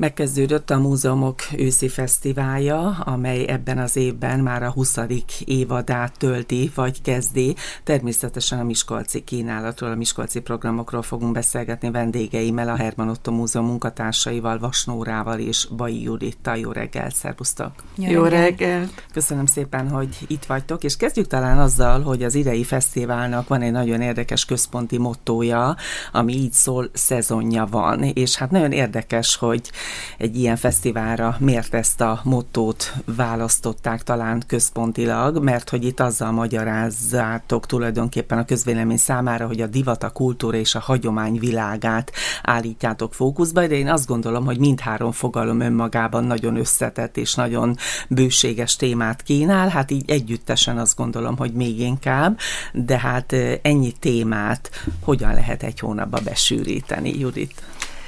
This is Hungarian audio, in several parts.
Megkezdődött a Múzeumok őszi fesztiválja, amely ebben az évben már a 20. évadát tölti, vagy kezdi. Természetesen a miskolci kínálatról, a miskolci programokról fogunk beszélgetni vendégeimmel, a Herman Otto Múzeum munkatársaival, Vasnórával és Bai Judittal. Jó reggelt, szervusztok! Jó reggelt! Köszönöm szépen, hogy itt vagytok, és kezdjük talán azzal, hogy az idei fesztiválnak van egy nagyon érdekes központi mottója, ami így szól, szezonja van, és hát nagyon érdekes, hogy egy ilyen fesztiválra miért ezt a mottót választották talán központilag, mert hogy itt azzal magyarázzátok tulajdonképpen a közvélemény számára, hogy a divat, a kultúra és a hagyomány világát állítjátok fókuszba, de én azt gondolom, hogy mindhárom fogalom önmagában nagyon összetett és nagyon bőséges témát kínál, hát így együttesen azt gondolom, hogy még inkább, de hát ennyi témát hogyan lehet egy hónapba besűríteni, Judit?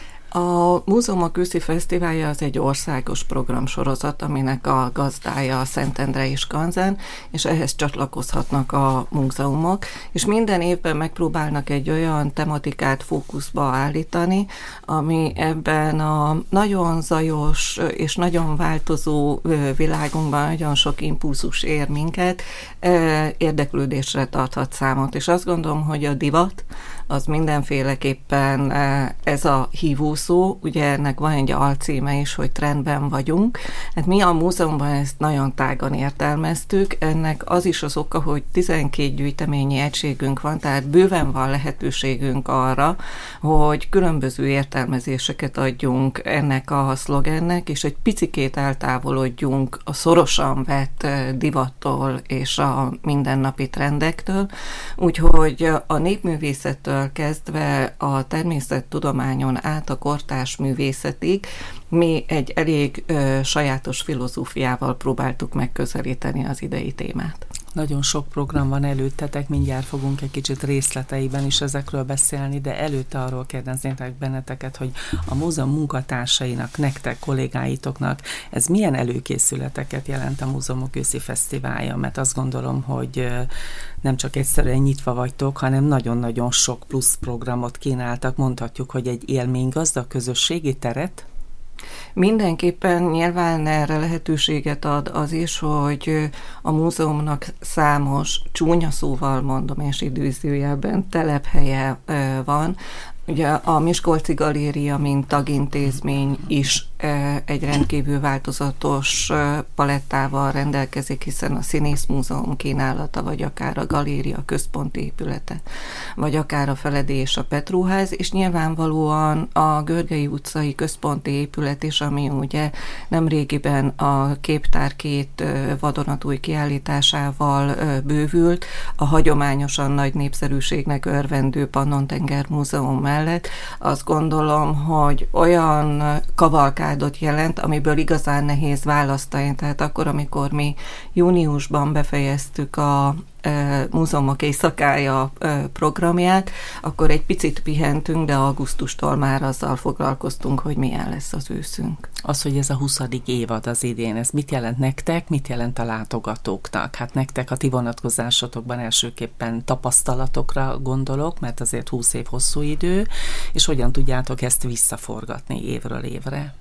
A Múzeumok őszi fesztiválja az egy országos programsorozat, aminek a gazdája a Szentendrei Skanzen, és ehhez csatlakozhatnak a múzeumok, és minden évben megpróbálnak egy olyan tematikát fókuszba állítani, ami ebben a nagyon zajos és nagyon változó világunkban nagyon sok impulzus ér minket, érdeklődésre tarthat számot. És azt gondolom, hogy a divat az mindenféleképpen ez a hívószó, ugye ennek van egy alcíme is, hogy trendben vagyunk. Hát mi a múzeumban ezt nagyon tágan értelmeztük, ennek az is az oka, hogy 12 gyűjteményi egységünk van, tehát bőven van lehetőségünk arra, hogy különböző értelmezéseket adjunk ennek a szlogennek, és egy picikét eltávolodjunk a szorosan vett divattól és a mindennapi trendektől, úgyhogy a népművészettől kezdve a természettudományon át a kortárs művészetig mi egy elég sajátos filozófiával próbáltuk megközelíteni az idei témát. Nagyon sok program van előttetek, mindjárt fogunk egy kicsit részleteiben is ezekről beszélni, de előtte arról kérdeznétek benneteket, hogy a múzeum munkatársainak, nektek, kollégáitoknak ez milyen előkészületeket jelent a Múzeumok őszi fesztiválja, mert azt gondolom, hogy nem csak egyszerűen nyitva vagytok, hanem nagyon-nagyon sok plusz programot kínáltak, mondhatjuk, hogy egy élménygazdag közösségi teret. Mindenképpen nyilván erre lehetőséget ad az is, hogy a múzeumnak számos, csúnya szóval mondom, és idézőjelben telephelye van. Ugye a Miskolci Galéria, mint tagintézmény is egy rendkívül változatos palettával rendelkezik, hiszen a Színészmúzeum kínálata, vagy akár a galéria központi épülete, vagy akár a Feledi és a Petróház, és nyilvánvalóan a Görgei utcai központi épület is, ami ugye nemrégiben a Képtár 2 vadonatúj kiállításával bővült, a hagyományosan nagy népszerűségnek örvendő Pannontenger Múzeum mellett, azt gondolom, hogy olyan kavalkádot jelent, amiből igazán nehéz választani. Tehát akkor, amikor mi júniusban befejeztük a Múzeumok éjszakája programját, akkor egy picit pihentünk, de augusztustól már azzal foglalkoztunk, hogy milyen lesz az őszünk. Az, hogy ez a 20. évad az idén, ez mit jelent nektek, mit jelent a látogatóknak? Hát nektek a ti vonatkozásotokban elsőképpen tapasztalatokra gondolok, mert azért 20 év hosszú idő, és hogyan tudjátok ezt visszaforgatni évről évre?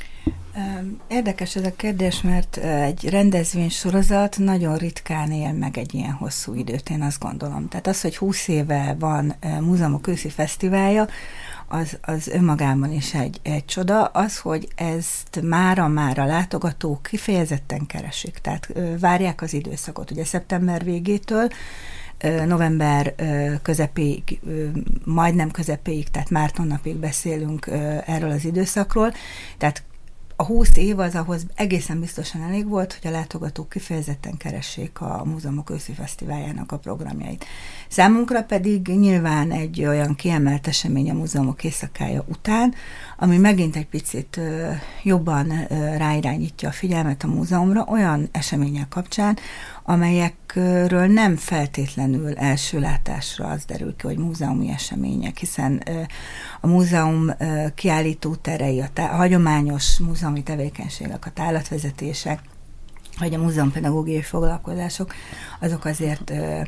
Érdekes ez a kérdés, mert egy rendezvénysorozat nagyon ritkán él meg egy ilyen hosszú időt, én azt gondolom. Tehát az, hogy 20 éve van Múzeumok őszi fesztiválja, az önmagában is egy csoda. Az, hogy ezt mára látogatók kifejezetten keresik, tehát várják az időszakot. Ugye szeptember végétől november közepéig, majdnem közepéig, tehát márton napig beszélünk erről az időszakról, tehát a 20 év az ahhoz egészen biztosan elég volt, hogy a látogatók kifejezetten keressék a Múzeumok őszi fesztiváljának a programjait. Számunkra pedig nyilván egy olyan kiemelt esemény a Múzeumok éjszakája után, ami megint egy picit jobban ráirányítja a figyelmet a múzeumra olyan események kapcsán, amelyekről nem feltétlenül első látásra az derül ki, hogy múzeumi események, hiszen a múzeum kiállítóterei, a hagyományos múzeumi tevékenységek, a tárlatvezetések, vagy a múzeumpedagógiai foglalkozások, azok azért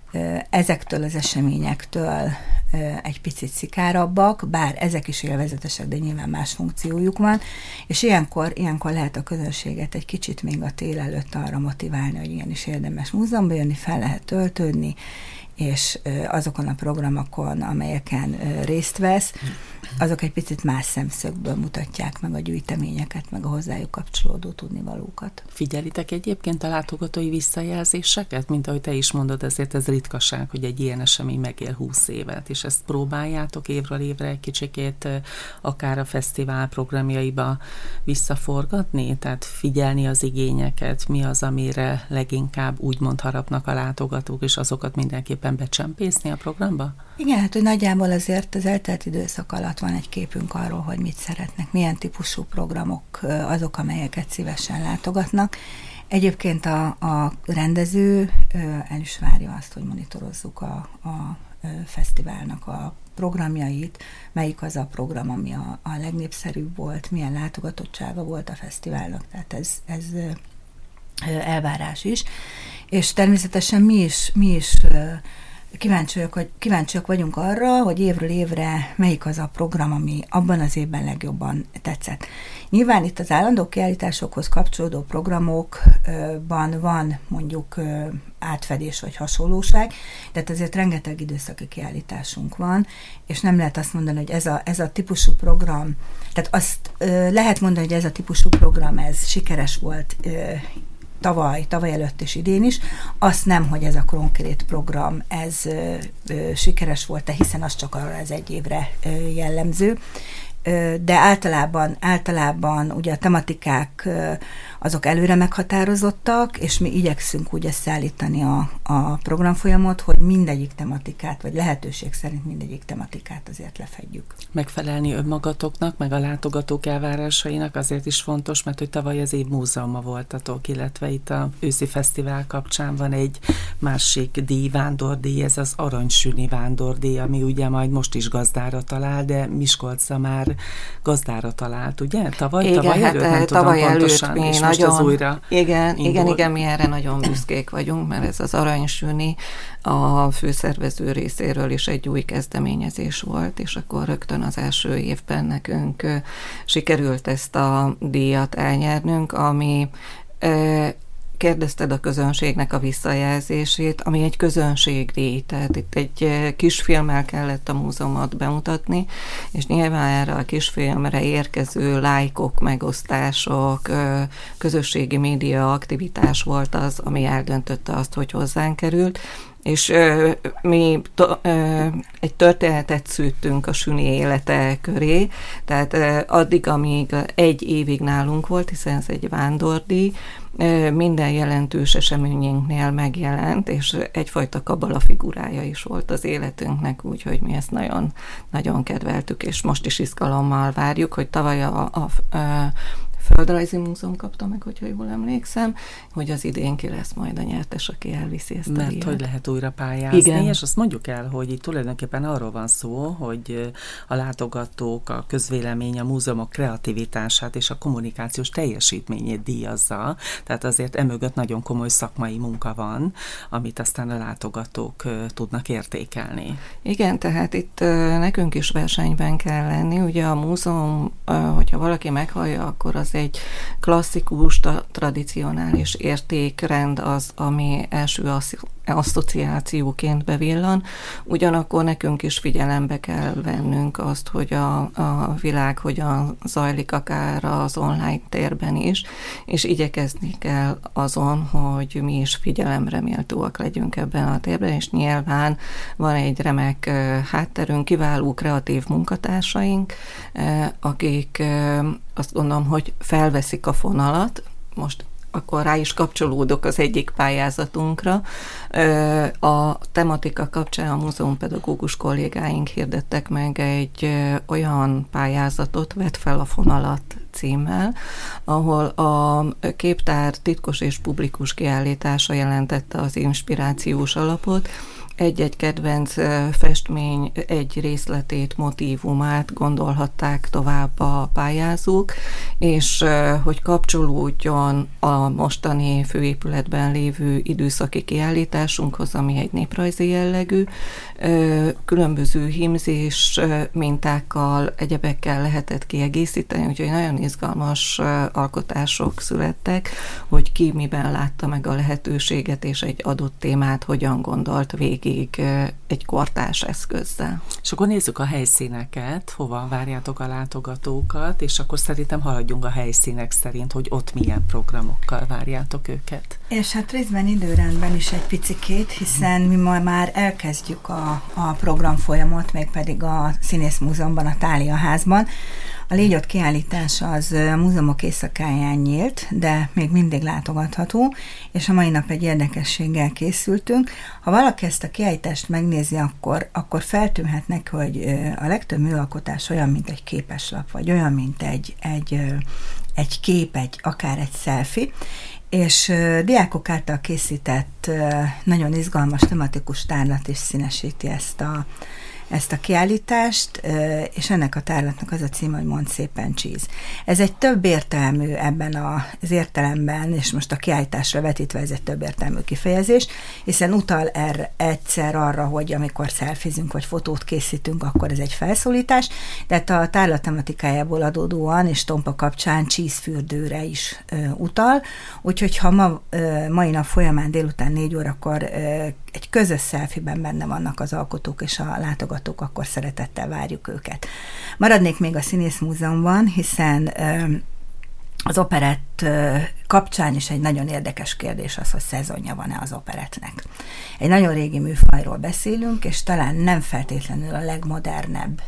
ezektől az eseményektől egy picit szikárabbak, bár ezek is élvezetesek, de nyilván más funkciójuk van, és ilyenkor lehet a közönséget egy kicsit még a tél előtt arra motiválni, hogy igenis érdemes múzeumba jönni, fel lehet töltődni, és azokon a programokon, amelyeken részt vesz, azok egy picit más szemszögből mutatják meg a gyűjteményeket, meg a hozzájuk kapcsolódó tudnivalókat. Figyelitek egyébként a látogatói visszajelzéseket? Mint ahogy te is mondod, ezért ez ritkaság, hogy egy ilyen esemény megél 20 évet, és ezt próbáljátok évről évre egy kicsikét akár a fesztivál programjaiba visszaforgatni? Tehát figyelni az igényeket, mi az, amire leginkább úgymond harapnak a látogatók, és azokat mindenképpen becsempészni a programba? Igen, hát hogy nagyjából azért az eltelt időszak alatt van egy képünk arról, hogy mit szeretnek, milyen típusú programok azok, amelyeket szívesen látogatnak. Egyébként a rendező el is várja azt, hogy monitorozzuk a fesztiválnak a programjait, melyik az a program, ami a legnépszerűbb volt, milyen látogatottsága volt a fesztiválnak, tehát ez elvárás is. És természetesen mi is kíváncsiak vagyunk arra, hogy évről évre melyik az a program, ami abban az évben legjobban tetszett. Nyilván itt az állandó kiállításokhoz kapcsolódó programokban van mondjuk átfedés vagy hasonlóság, tehát azért rengeteg időszaki kiállításunk van, és nem lehet azt mondani, hogy ez a típusú program, tehát azt lehet mondani, hogy ez a típusú program, ez sikeres volt tavaly előtt és idén is, azt nem, hogy ez a konkrét program, ez sikeres volt-e, hiszen az csak arra ez egy évre jellemző, de általában ugye a tematikák azok előre meghatározottak, és mi igyekszünk úgy összeállítani a programfolyamot, hogy mindegyik tematikát, vagy lehetőség szerint mindegyik tematikát azért lefedjük. Megfelelni önmagatoknak, meg a látogatók elvárásainak azért is fontos, mert hogy tavaly az év múzeuma voltatok, illetve itt a őszi fesztivál kapcsán van egy másik díj, vándordíj, ez az Aranysüni vándordíj, ami ugye majd most is gazdára talál, de Miskolcra már gazdára talált, ugye? Tavaly előtt, nem tudom pontosan, és most az újra igen, mi erre nagyon büszkék vagyunk, mert ez az Aranysüni a főszervező részéről is egy új kezdeményezés volt, és akkor rögtön az első évben nekünk sikerült ezt a díjat elnyernünk, ami kérdezted a közönségnek a visszajelzését, ami egy közönségdíj, tehát itt egy kisfilmmel kellett a múzeumot bemutatni, és nyilván erre a kisfilmre érkező lájkok, megosztások, közösségi média aktivitás volt az, ami eldöntötte azt, hogy hozzánk került, és mi egy történetet szűttünk a Süni élete köré, tehát addig, amíg egy évig nálunk volt, hiszen ez egy vándordíj, minden jelentős eseményünknél megjelent, és egyfajta kabala figurája is volt az életünknek, úgyhogy mi ezt nagyon, nagyon kedveltük, és most is izgalommal várjuk, hogy tavaly a Földrajzi Múzeum kapta meg, hogyha jól emlékszem, hogy az idén ki lesz majd a nyertes, aki elviszi ezt a díjat. Mert hogy lehet újra pályázni, igen. És azt mondjuk el, hogy itt tulajdonképpen arról van szó, hogy a látogatók, a közvélemény, a múzeumok kreativitását és a kommunikációs teljesítményét díjazza, tehát azért emögött nagyon komoly szakmai munka van, amit aztán a látogatók tudnak értékelni. Igen, tehát itt nekünk is versenyben kell lenni, ugye a múzeum, hogyha valaki meghallja, akkor az egy klasszikus, tradicionális értékrend az, ami első asszociációként bevillan. Ugyanakkor nekünk is figyelembe kell vennünk azt, hogy a világ hogyan zajlik akár az online térben is, és igyekezni kell azon, hogy mi is figyelemre méltóak legyünk ebben a térben, és nyilván van egy remek hátterünk, kiváló kreatív munkatársaink, akik azt gondolom, hogy felveszik a fonalat. Most akkor rá is kapcsolódok az egyik pályázatunkra. A tematika kapcsán a múzeumpedagógus kollégáink hirdettek meg egy olyan pályázatot, Vedd fel a fonalat címmel, ahol a képtár titkos és publikus kiállítása jelentette az inspirációs alapot. egy-egy kedvenc festmény egy részletét, motívumát gondolhatták tovább a pályázók, és hogy kapcsolódjon a mostani főépületben lévő időszaki kiállításunkhoz, ami egy néprajzi jellegű, különböző hímzés mintákkal, egyebekkel lehetett kiegészíteni, úgyhogy nagyon izgalmas alkotások születtek, hogy ki miben látta meg a lehetőséget, és egy adott témát hogyan gondolt végig egy kortárs eszközzel. És akkor nézzük a helyszíneket, hova várjátok a látogatókat, és akkor szerintem haladjunk a helyszínek szerint, hogy ott milyen programokkal várjátok őket. És hát részben időrendben is egy picikét, hiszen mi ma már elkezdjük a programfolyamot, mégpedig a Színészmúzeumban, a Thália házban. A Légy ott kiállítás az a múzeumok éjszakáján nyílt, de még mindig látogatható, és a mai nap egy érdekességgel készültünk. Ha valaki ezt a kiállítást megnézi, akkor feltűnhet neki, hogy a legtöbb műalkotás olyan, mint egy képeslap, vagy olyan, mint egy kép, akár egy selfie, és diákok által készített nagyon izgalmas tematikus tárlat is színesíti ezt a kiállítást, és ennek a tárlatnak az a címe, hogy Mondd szépen cheese. Ez egy több értelmű ebben az értelemben, és most a kiállításra vetítve ez egy több értelmű kifejezés, hiszen utal egyszer arra, hogy amikor szelfizünk, vagy fotót készítünk, akkor ez egy felszólítás, de a tárlat tematikájából adódóan, és tompa kapcsán cheesefürdőre is utal, úgyhogy ha mai nap folyamán délután 4 órakor egy közös selfie-ben benne vannak az alkotók és a látogatók, akkor szeretettel várjuk őket. Maradnék még a Színészmúzeumban, hiszen az operett kapcsán is egy nagyon érdekes kérdés az, hogy szezonja van-e az operettnek. Egy nagyon régi műfajról beszélünk, és talán nem feltétlenül a legmodernebb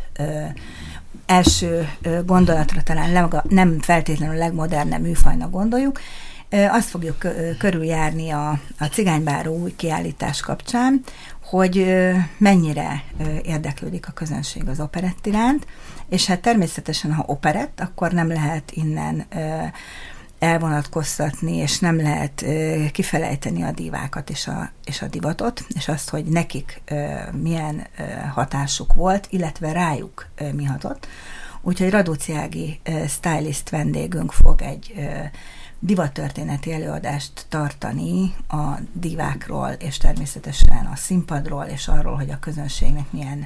első gondolatra talán nem feltétlenül a legmodernebb műfajnak gondoljuk. Azt fogjuk körüljárni a Cigánybáró új kiállítás kapcsán, hogy mennyire érdeklődik a közönség az operett iránt, és hát természetesen, ha operett, akkor nem lehet innen elvonatkoztatni, és nem lehet kifelejteni a dívákat és a divatot, és azt, hogy nekik milyen hatásuk volt, illetve rájuk mi hatott. Úgyhogy Radóczy Ági stylist vendégünk fog egy divattörténeti előadást tartani a divákról, és természetesen a színpadról, és arról, hogy a közönségnek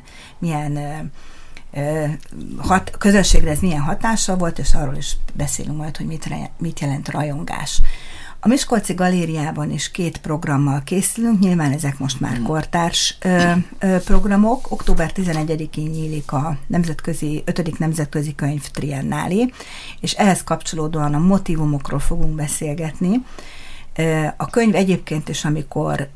közönségre ez milyen hatása volt, és arról is beszélünk majd, hogy mit jelent rajongás. A Miskolci Galériában is 2 programmal készülünk, nyilván ezek most már kortárs programok. Október 11-én nyílik a 5. Nemzetközi Könyv Triennálé, és ehhez kapcsolódóan a motívumokról fogunk beszélgetni. A könyv egyébként is, amikor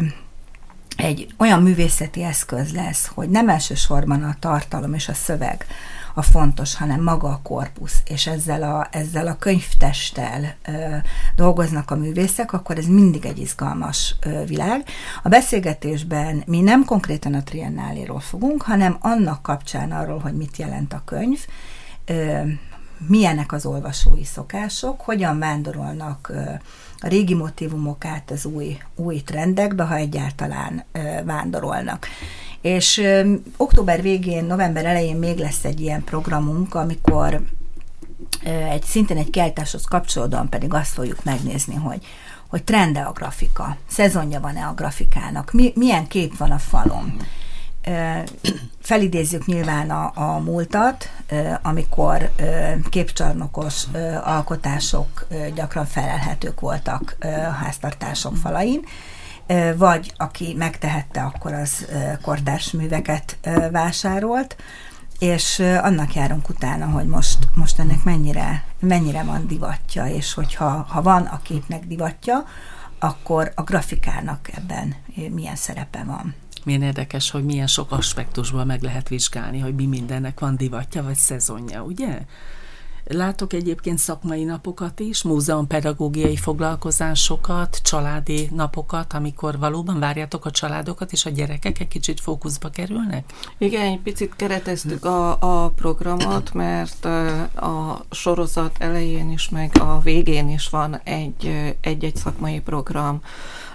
egy olyan művészeti eszköz lesz, hogy nem elsősorban a tartalom és a szöveg a fontos, hanem maga a korpusz, és ezzel a könyvtesttel dolgoznak a művészek, akkor ez mindig egy izgalmas világ. A beszélgetésben mi nem konkrétan a Triennáléról fogunk, hanem annak kapcsán arról, hogy mit jelent a könyv, milyenek az olvasói szokások, hogyan vándorolnak a régi motívumok át az új trendekbe, ha egyáltalán vándorolnak. És október végén, november elején még lesz egy ilyen programunk, amikor szintén egy kiállításhoz kapcsolódóan pedig azt fogjuk megnézni, hogy trend-e a grafika, szezonja van-e a grafikának, milyen kép van a falon. Felidézzük nyilván a múltat, amikor képcsarnokos alkotások gyakran felelhetők voltak háztartások falain, vagy aki megtehette, akkor az kortárs műveket vásárolt, és annak járunk utána, hogy most ennek mennyire van divatja, és hogyha van a képnek divatja, akkor a grafikának ebben milyen szerepe van. Milyen érdekes, hogy milyen sok aspektusban meg lehet vizsgálni, hogy mi mindennek van divatja vagy szezonja, ugye? Látok egyébként szakmai napokat is, múzeumpedagógiai foglalkozásokat, családi napokat, amikor valóban várjátok a családokat, és a gyerekek egy kicsit fókuszba kerülnek? Igen, egy picit kereteztük a programot, mert a sorozat elején is, meg a végén is van egy szakmai program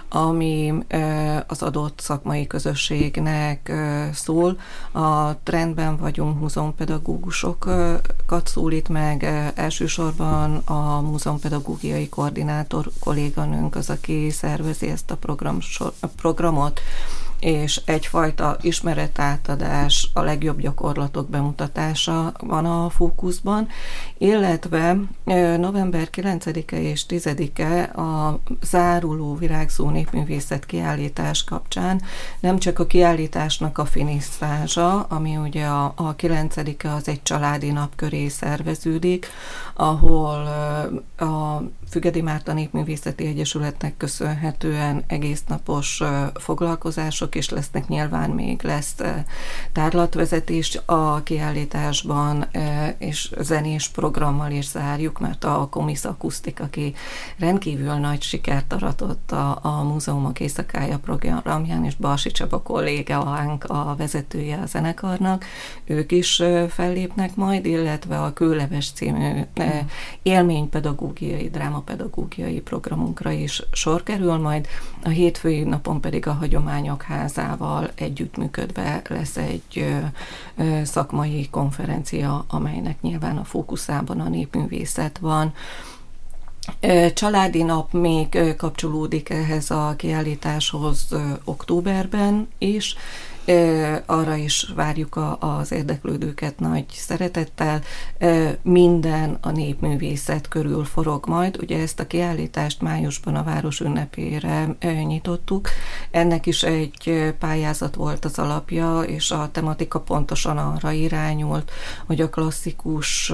ami az adott szakmai közösségnek szól. A trendben vagyunk múzeumpedagógusokat szólít meg, elsősorban a múzeumpedagógiai koordinátor kolléganőnk az, aki szervezi ezt a programot, és egyfajta ismeretátadás, a legjobb gyakorlatok bemutatása van a fókuszban, illetve november 9-e és 10-e a záruló virágzó népművészet kiállítás kapcsán nem csak a kiállításnak a finisztása, ami ugye a 9-e az egy családi nap köré szerveződik, ahol a Fügedi Márta Népművészeti Egyesületnek köszönhetően egésznapos foglalkozások is lesznek, nyilván még lesz tárlatvezetés a kiállításban, és zenés programmal is zárjuk, mert a Comisz Akusztik, aki rendkívül nagy sikert aratott a Múzeumok Éjszakája programján, és Balsi Csaba kollégánk a vezetője a zenekarnak, ők is fellépnek majd, illetve a Kőleves című élménypedagógiai, drámapedagógiai programunkra is sor kerül, majd a hétfői napon pedig a Hagyományok Házával együttműködve lesz egy szakmai konferencia, amelynek nyilván a fókuszában a népművészet van. Családi nap még kapcsolódik ehhez a kiállításhoz októberben is. Arra is várjuk az érdeklődőket nagy szeretettel. Minden a népművészet körül forog majd. Ugye ezt a kiállítást májusban a város ünnepére nyitottuk. Ennek is egy pályázat volt az alapja, és a tematika pontosan arra irányult, hogy a klasszikus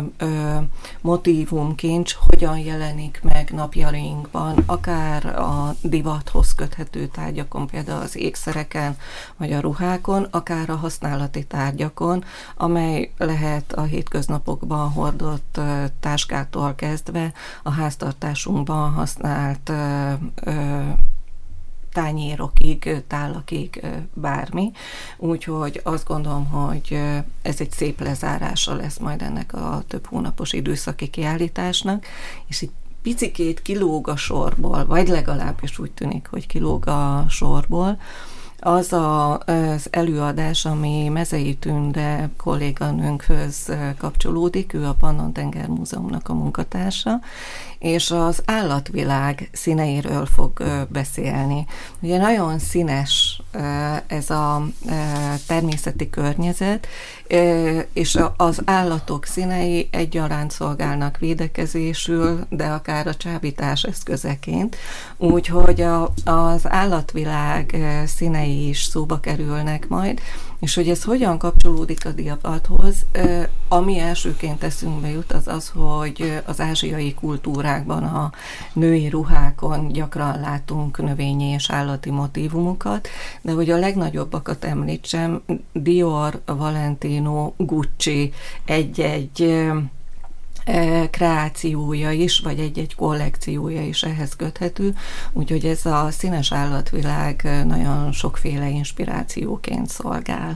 motívumkincs hogyan jelenik meg napjainkban, akár a divathoz köthető tárgyakon, például az ékszereken, vagy a ruhákon, akár a használati tárgyakon, amely lehet a hétköznapokban hordott táskától kezdve a háztartásunkban használt tányérokig, tálakig, bármi. Úgyhogy azt gondolom, hogy ez egy szép lezárása lesz majd ennek a több hónapos időszaki kiállításnak, és itt picikét kilóg a sorból, vagy legalábbis úgy tűnik, hogy kilóg a sorból, az az előadás, ami Mezei Tünde kolléganőnkhöz kapcsolódik, ő a Pannon-tenger Múzeumnak a munkatársa, és az állatvilág színeiről fog beszélni. Ugye nagyon színes ez a természeti környezet, és az állatok színei egyaránt szolgálnak védekezésül, de akár a csábítás eszközeként. Úgyhogy az állatvilág színei is szóba kerülnek majd, és hogy ez hogyan kapcsolódik a divathoz, ami elsőként eszünkbe jut, az az, hogy az ázsiai kultúrákban a női ruhákon gyakran látunk növényi és állati motívumokat, de hogy a legnagyobbakat említsem, Dior, Valentino, Gucci, egy-egy kreációja is, vagy egy-egy kollekciója is ehhez köthető, úgyhogy ez a színes állatvilág nagyon sokféle inspirációként szolgál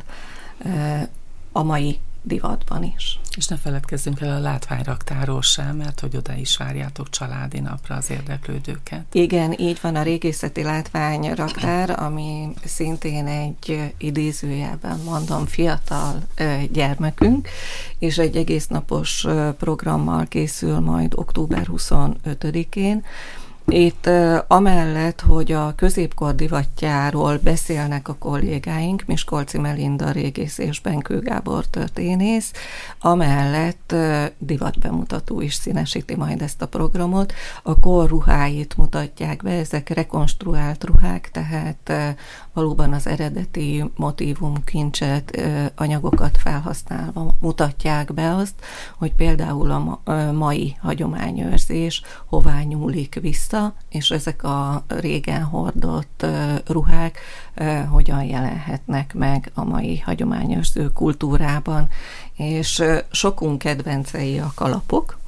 a mai divatban is. És ne feledkezzünk el a látványraktáról sem, mert hogy oda is várjátok családi napra az érdeklődőket. Igen, így van, a régészeti látványraktár, ami szintén egy idézőjelben mondom fiatal gyermekünk, és egy egésznapos programmal készül majd október 25-én. Itt amellett, hogy a középkor divatjáról beszélnek a kollégáink, Miskolci Melinda régész és Benkő Gábor történész, amellett divatbemutató is színesíti majd ezt a programot. A kor ruháit mutatják be, ezek rekonstruált ruhák, tehát valóban az eredeti motívumkincset, anyagokat felhasználva mutatják be azt, hogy például a mai hagyományőrzés hová nyúlik vissza, és ezek a régen hordott ruhák hogyan jelenhetnek meg a mai hagyományőrző kultúrában. És sokunk kedvencei a kalapok,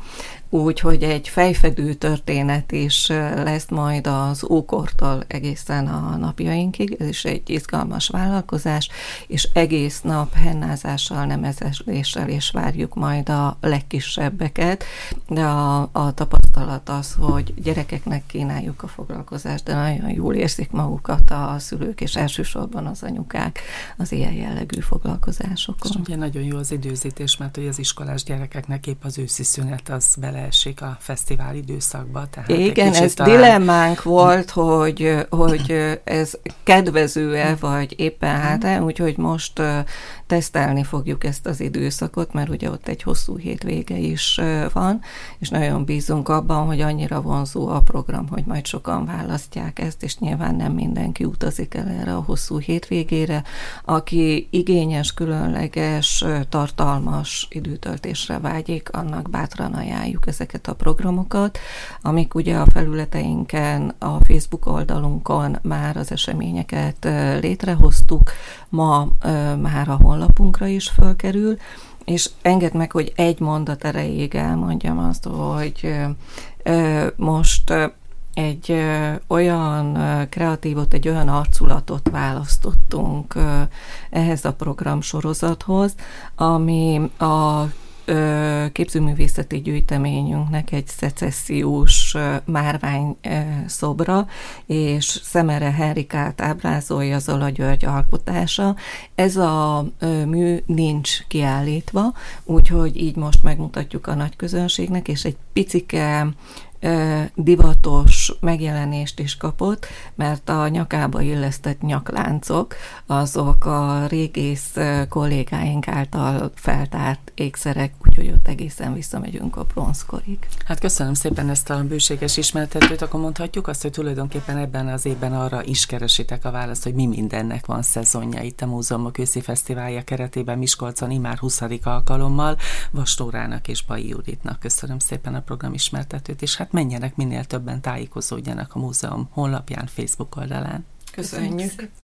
úgyhogy egy fejfedő történet is lesz majd az ókortól egészen a napjainkig. Ez is egy izgalmas vállalkozás, és egész nap hennázással, nemezéssel, és várjuk majd a legkisebbeket, de a tapasztalat az, hogy gyerekeknek kínáljuk a foglalkozást, de nagyon jól érzik magukat a szülők, és elsősorban az anyukák az ilyen jellegű foglalkozásokon. És ugye nagyon jó az időzítés, mert hogy az iskolás gyerekeknek épp az őszi szünet az beleesik a fesztivál időszakba. Tehát igen, ez dilemmánk volt, hogy ez kedvező-e, vagy éppen hát, úgyhogy most tesztelni fogjuk ezt az időszakot, mert ugye ott egy hosszú hétvége is van, és nagyon bízunk abban, hogy annyira vonzó a program, hogy majd sokan választják ezt, és nyilván nem mindenki utazik el erre a hosszú hétvégére. Aki igényes, különleges, tartalmas időtöltésre vágyik, annak bátran ajánljuk ezeket a programokat, amik ugye a felületeinken, a Facebook oldalunkon már az eseményeket létrehoztuk, ma már a honlapunkra is fölkerül, és engedd meg, hogy egy mondat erejéig elmondjam azt, hogy most egy olyan kreatívot, egy olyan arculatot választottunk ehhez a programsorozathoz, ami a képzőművészeti gyűjteményünknek egy szecessziós márvány szobra, és Szemere Henrikát ábrázolja Zola György alkotása. Ez a mű nincs kiállítva, úgyhogy így most megmutatjuk a nagy közönségnek, és egy picike divatos megjelenést is kapott, mert a nyakába illesztett nyakláncok azok a régész kollégáink által feltárt ékszerek, úgyhogy ott egészen visszamegyünk a bronzkorig. Hát köszönöm szépen ezt a bőséges ismertetőt, akkor mondhatjuk azt, hogy tulajdonképpen ebben az évben arra is keresitek a választ, hogy mi mindennek van szezonja itt a Múzeumok őszi fesztiválja keretében Miskolcon immár 20. alkalommal. Vastórának és Bai Juditnak köszönöm szépen a program ismertetőt, és hát menjenek minél többen, tájékozódjanak a múzeum honlapján, Facebook oldalán. Köszönjük!